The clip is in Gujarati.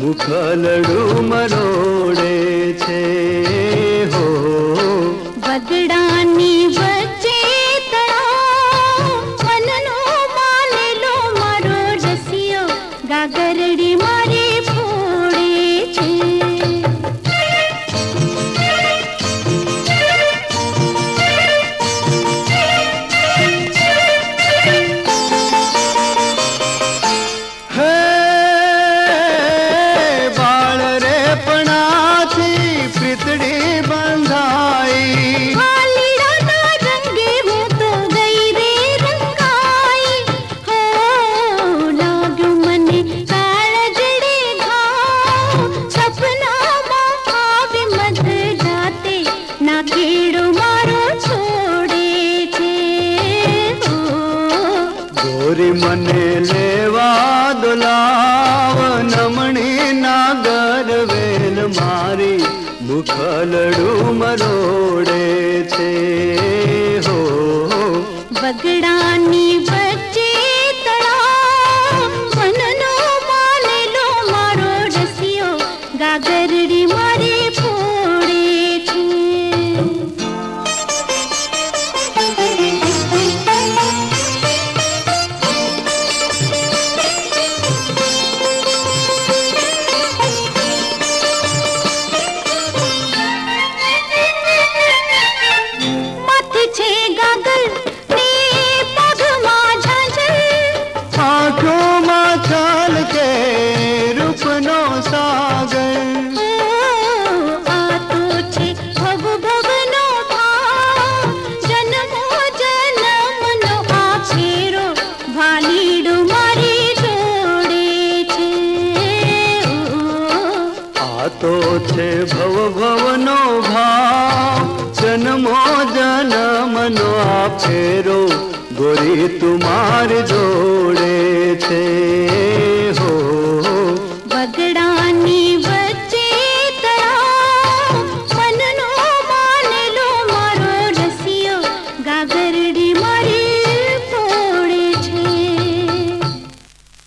મુખલડું મરોડે છે હો બગડાની વચ્ચે તળાવ મનનો માનેલો મારો રસિયો ગાગરડી મારી ફોડે છે મને લેવા દોલાવ નમણી નાગર વેલ મારી મુખલડું મરોડે છે હો બગડાની વચ્ચે તળાવ મનનો માનેલો મારો રસિયો ગાગરડી મારી ફોડે છે તો છે ભવ ભવનો ભાવ જન્મો જન્મનો આ ફેરો ગોરી તુમાર જોડે છે